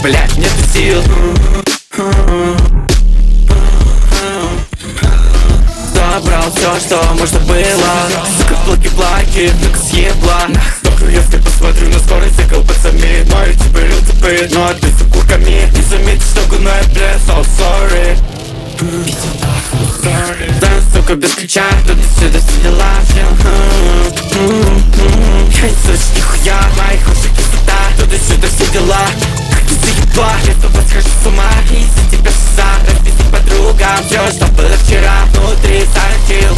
блядь, нету сил. Забрал все, что можно было. Сука, плаки-плаки, так съебла. Только если посмотрю на скорость, за колбасами. Мою типа тупые, но ты с укурками. Не заметишь, что гуной, блядь, so sorry. Да, сука, без ключа, туда-сюда все дела. Я не слышу нихуя, моих ушек кислота. Туда-сюда все дела. Как ты заебла, я с тобой схожу с ума. Из-за тебя слеза, разбейся подруга. Все, что было вчера, внутри сорокил.